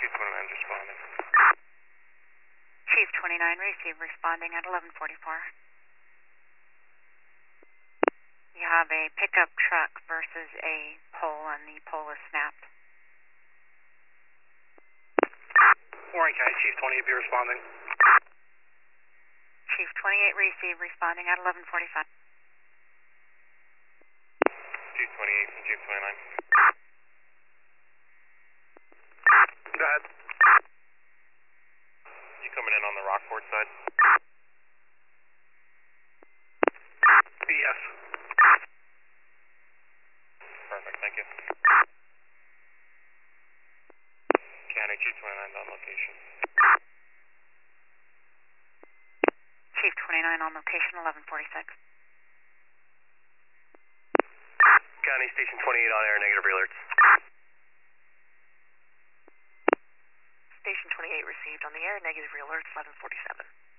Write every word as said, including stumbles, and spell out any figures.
Chief twenty-nine is responding. Chief twenty-nine, receive, responding at eleven forty-four. You have a pickup truck versus a pole, and the pole is snapped. Warren County, Chief twenty-eight, be responding. Chief twenty-eight, receive, responding at eleven forty-five. Chief twenty-eight from Chief twenty-nine. Go ahead. You coming in on the Rockport side? Yes. Perfect, thank you. County, Chief twenty-nine on location. Chief twenty-nine on location, eleven forty-six. County, Station twenty-eight on air, negative alerts. Station twenty-eight received on the air, negative alerts, eleven forty-seven.